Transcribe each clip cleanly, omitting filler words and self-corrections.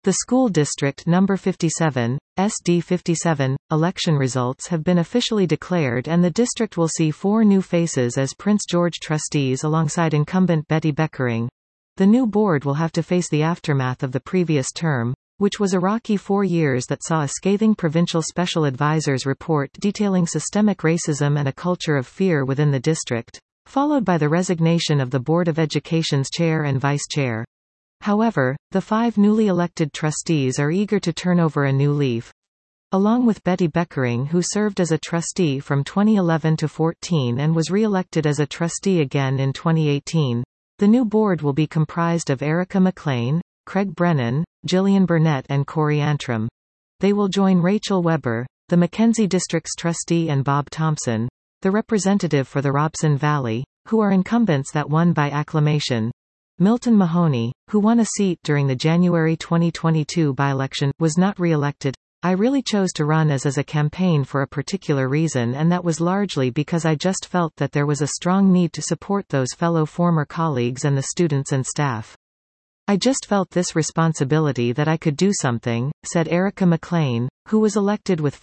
The school district number 57, SD 57, election results have been officially declared and the district will see 4 new faces as Prince George trustees alongside incumbent Betty Beckering. The new board will have to face the aftermath of the previous term, which was a rocky 4 years that saw a scathing provincial special advisor's report detailing systemic racism and a culture of fear within the district, followed by the resignation of the Board of Education's chair and vice chair. However, the 5 newly elected trustees are eager to turn over a new leaf. Along with Betty Beckering, who served as a trustee from 2011 to 14 and was re-elected as a trustee again in 2018, the new board will be comprised of Erica McLean, Craig Brennan, Gillian Burnett and Corey Antrim. They will join Rachel Weber, the Mackenzie District's trustee, and Bob Thompson, the representative for the Robson Valley, who are incumbents that won by acclamation. Milton Mahoney, who won a seat during the January 2022 by-election, was not re-elected. I really chose to run as a campaign for a particular reason, and that was largely because I just felt that there was a strong need to support those fellow former colleagues and the students and staff. I just felt this responsibility that I could do something, said Erica McLean, who was elected with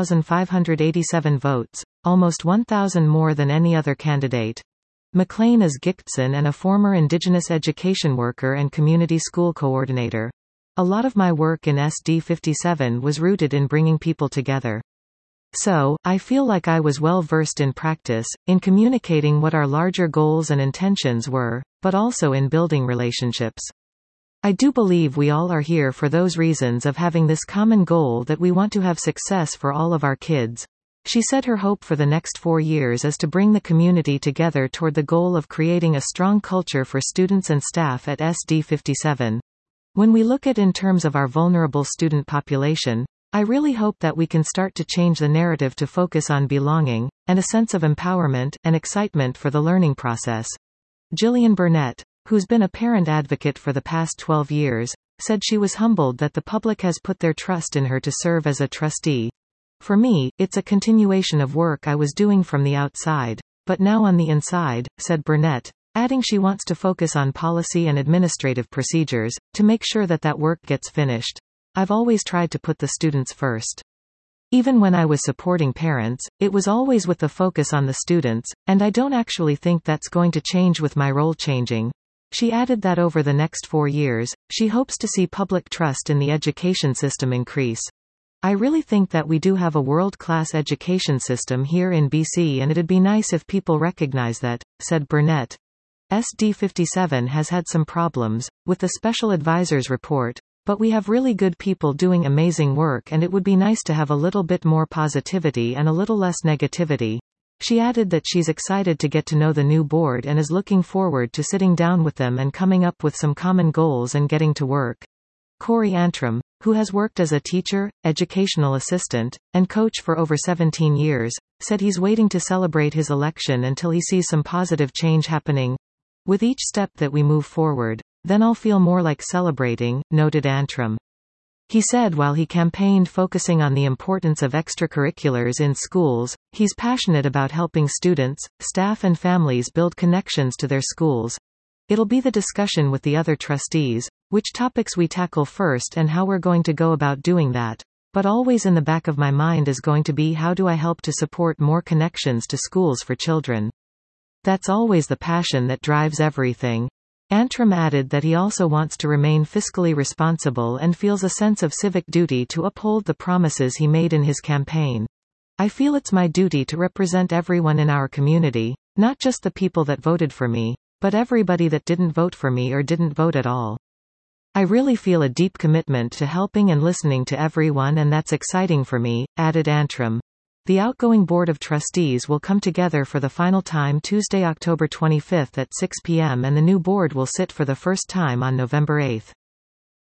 5,587 votes, almost 1,000 more than any other candidate. McLean is Gicktson and a former Indigenous education worker and community school coordinator. A lot of my work in SD 57 was rooted in bringing people together. So, I feel like I was well versed in practice, in communicating what our larger goals and intentions were, but also in building relationships. I do believe we all are here for those reasons of having this common goal that we want to have success for all of our kids. She said her hope for the next 4 years is to bring the community together toward the goal of creating a strong culture for students and staff at SD 57. When we look at in terms of our vulnerable student population, I really hope that we can start to change the narrative to focus on belonging, and a sense of empowerment, and excitement for the learning process. Gillian Burnett, who's been a parent advocate for the past 12 years, said she was humbled that the public has put their trust in her to serve as a trustee. For me, it's a continuation of work I was doing from the outside, but now on the inside, said Burnett, adding she wants to focus on policy and administrative procedures, to make sure that that work gets finished. I've always tried to put the students first. Even when I was supporting parents, it was always with the focus on the students, and I don't actually think that's going to change with my role changing. She added that over the next 4 years, she hopes to see public trust in the education system increase. I really think that we do have a world-class education system here in BC, and it'd be nice if people recognize that, said Burnett. SD 57 has had some problems with the special advisor's report, but we have really good people doing amazing work, and it would be nice to have a little bit more positivity and a little less negativity. She added that she's excited to get to know the new board and is looking forward to sitting down with them and coming up with some common goals and getting to work. Corey Antrim, who has worked as a teacher, educational assistant, and coach for over 17 years, said he's waiting to celebrate his election until he sees some positive change happening. With each step that we move forward, then I'll feel more like celebrating, noted Antrim. He said while he campaigned focusing on the importance of extracurriculars in schools, he's passionate about helping students, staff and families build connections to their schools. It'll be the discussion with the other trustees, which topics we tackle first and how we're going to go about doing that. But always in the back of my mind is going to be how do I help to support more connections to schools for children. That's always the passion that drives everything. Antrim added that he also wants to remain fiscally responsible and feels a sense of civic duty to uphold the promises he made in his campaign. I feel it's my duty to represent everyone in our community, not just the people that voted for me, but everybody that didn't vote for me or didn't vote at all. I really feel a deep commitment to helping and listening to everyone, and that's exciting for me, added Antrim. The outgoing Board of Trustees will come together for the final time Tuesday, October 25 at 6 p.m. and the new board will sit for the first time on November 8.